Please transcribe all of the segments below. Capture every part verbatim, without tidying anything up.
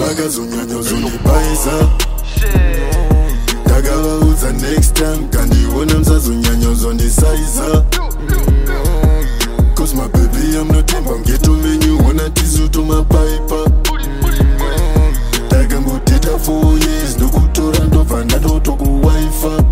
vakazonyanya uzondibaisa ndakavaudza next time kandiona musazonyanya uzondisaiza cause my baby I'm not in bangeto menu wona tizu tumapaipa takangoteta four years ndokutora ndobva ndandotokuwaifa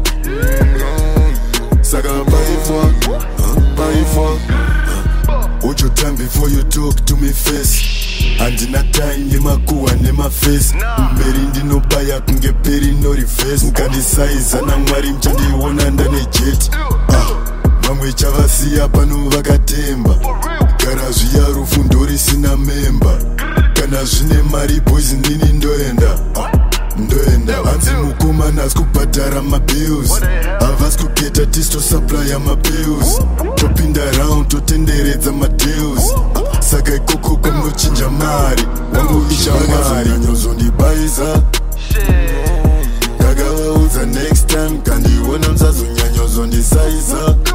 saka paifwa paifwa watch your time before you talk to me face handina time yemakuhwa nemafesi mberi ndinobaya kunge peri no reverse mukandisaiza namwari muchandiona ndane jet vamwe chavasiya pano vakatemba garazvi ya rufundo risina memba kana zvine mari boys nini ndoenda ndoenda hanzi mukomana asi kubhadhara mabills havasi kugeta tisto supply yamabills topinda round totenderedza madeals saka ikoko kwamunochinja mari wanguisha mari uzondibaisa ndakavaudza next time kandiona musazonyanya uzondisaiza